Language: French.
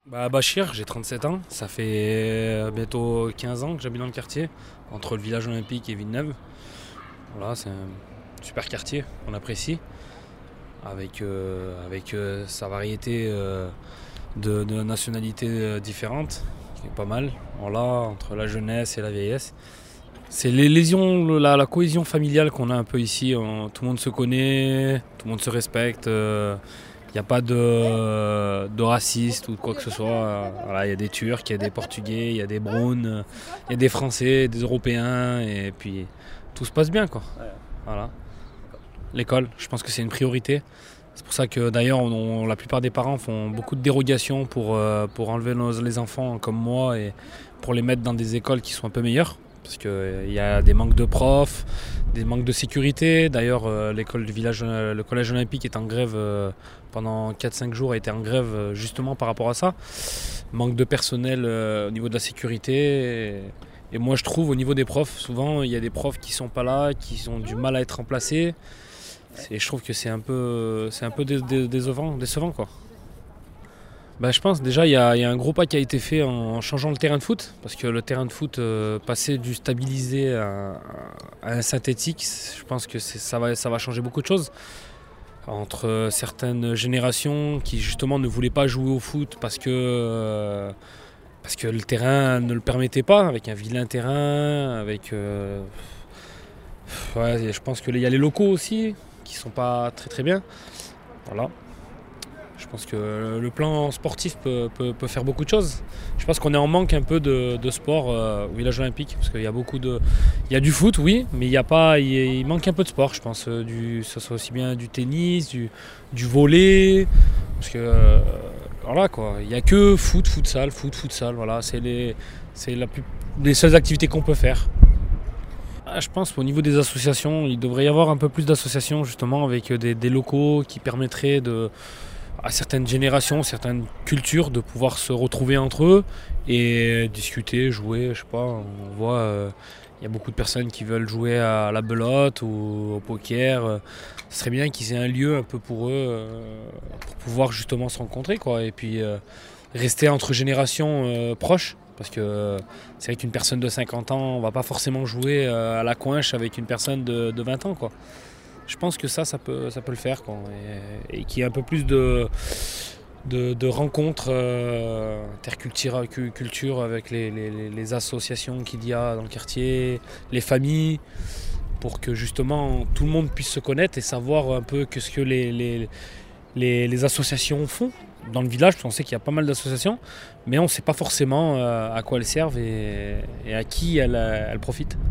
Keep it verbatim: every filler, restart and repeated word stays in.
Bah, à Bachir, j'ai trente-sept ans. Ça fait euh, bientôt quinze ans que j'habite dans le quartier, entre le village olympique et Villeneuve. Voilà, c'est un super quartier qu'on apprécie, avec, euh, avec euh, sa variété euh, de, de nationalités euh, différentes, qui est pas mal. Voilà, entre la jeunesse et la vieillesse. C'est les lésions, la, la cohésion familiale qu'on a un peu ici. On- tout le monde se connaît, tout le monde se respecte. euh, Il n'y a pas de, de racistes ou de quoi que ce soit. Euh, Voilà, il y a des Turcs, il y a des Portugais, il y a des Browns, euh, il y a des Français, des Européens, et puis tout se passe bien, quoi. Voilà. L'école, je pense que c'est une priorité. C'est pour ça que d'ailleurs, on- on- la plupart des parents font beaucoup de dérogations pour, euh, pour enlever nos- les enfants comme moi et pour les mettre dans des écoles qui sont un peu meilleures. Parce qu'il y a des manques de profs, des manques de sécurité. D'ailleurs, euh, l'école du village, euh, le collège olympique est en grève euh, pendant quatre cinq jours, a été en grève euh, justement par rapport à ça. Manque de personnel euh, au niveau de la sécurité. Et, et moi, je trouve au niveau des profs, souvent, il y a des profs qui sont pas là, qui ont du mal à être remplacés. Et je trouve que c'est un peu, c'est un peu dé- dé- décevant, décevant, quoi. Bah, je pense déjà il y, a il y a un gros pas qui a été fait en changeant le terrain de foot, parce que le terrain de foot euh, passer du stabilisé à, à un synthétique, je pense que c'est- ça va, ça va changer beaucoup de choses. Entre euh, certaines générations qui justement ne voulaient pas jouer au foot parce que, euh, parce que le terrain ne le permettait pas, avec un vilain terrain, avec... euh, ouais, je pense qu'il y a les locaux aussi qui sont pas très très bien. Voilà. Je pense que le plan sportif peut, peut- peut faire beaucoup de choses. Je pense qu'on est en manque un peu de, de sport euh, au village olympique, parce qu'il y a beaucoup de, il y a du foot, oui, mais il y a pas, il, il manque un peu de sport. Je pense euh, du, ça soit aussi bien du tennis, du, du volley, parce que euh, voilà quoi, il y a que foot, futsal, foot, futsal. Voilà, c'est les, c'est la plus, les seules activités qu'on peut faire. Ah, je pense qu'au niveau des associations, il devrait y avoir un peu plus d'associations justement avec des, des locaux qui permettraient de, à certaines générations, certaines cultures de pouvoir se retrouver entre eux et discuter, jouer, je sais pas, on voit euh, il y a beaucoup de personnes qui veulent jouer à la belote ou au poker. euh, Ce serait bien qu'ils aient un lieu un peu pour eux euh, pour pouvoir justement se rencontrer quoi et puis euh, rester entre générations euh, proches parce que euh, c'est vrai qu'une personne de cinquante ans, on va pas forcément jouer euh, à la coinche avec une personne de, de vingt ans quoi. Je pense que ça, ça peut, ça peut le faire. Quoi. Et, et qu'il y ait un peu plus de, de, de rencontres euh, interculturelles culture avec les, les- les associations qu'il y a dans le quartier, les familles, pour que justement tout le monde puisse se connaître et savoir un peu que ce que les, les, les- les associations font. Dans le village, on sait qu'il y a pas mal d'associations, mais on ne sait pas forcément euh, à quoi elles servent et, et à qui elles, elles profitent.